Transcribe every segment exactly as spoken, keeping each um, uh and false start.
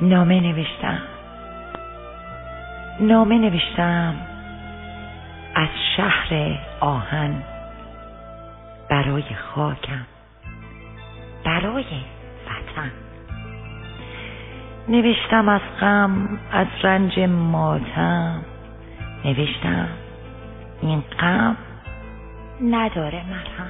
نامه نوشتم نامه نوشتم از شهر آهن برای خاکم، برای وطن. نوشتم از غم، از رنج ماتم، نوشتم این غم نداره مرهم.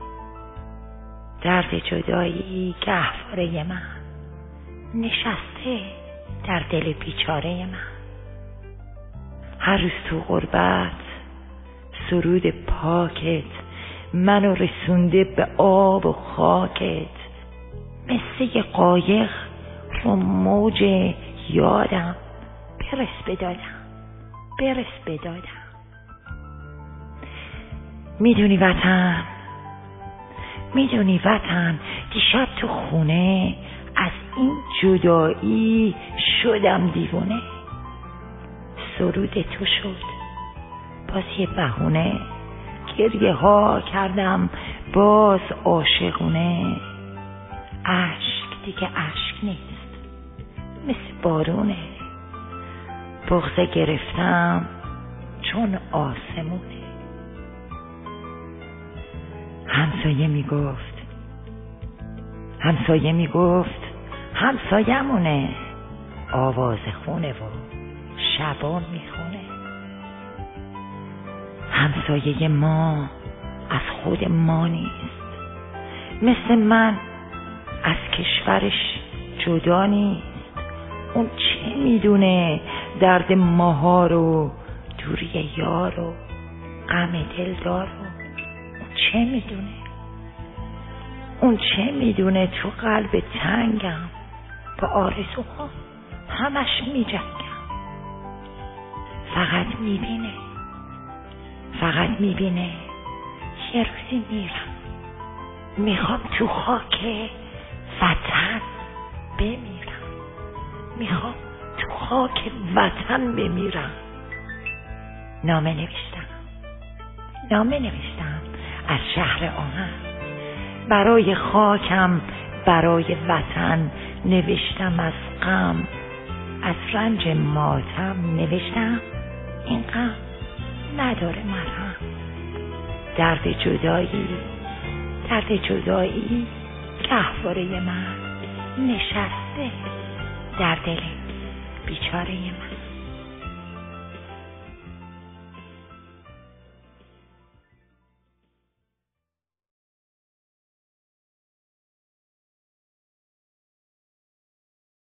درد جدایی گهواره من نشسته در دل بیچاره من. هر روز تو غربت سرود پاکت منو رسونده به آب و خاکت، مثل یه قایق رو موج یادم برس بدادم برس بدادم. میدونی وطن، میدونی وطن، دیشب تو خونه از این جدایی شدم دیوونه. سرود تو شد باز یه بهونه، گریه ها کردم باز عاشقونه. اشک دیگه اشک نیست، مثل بارونه. بغضه گرفتم چون آسمونه. همسایه میگفت همسایه میگفت همسایمونه، آواز خونه و شبا میخونه. همسایه ما از خود ما نیست، مثل من از کشورش جدا نیست. اون چه میدونه درد ماها رو، دوری یار و غم دلدار رو. اون چه میدونه اون چه میدونه تو قلب تنگم با آرزوها همش میجنگم. فقط میبینه فقط میبینه یه روزی میرم، میخوام تو خاک وطن بمیرم، میخوام تو خاک وطن بمیرم. نامه نوشتم نامه نوشتم از شهر آهن برای خاکم، برای وطن. نوشتم از غم، از رنج ماتم، نوشتم این غم نداره مرهم. درد جدایی درد جدایی گهواره من نشسته در دل بیچاره من.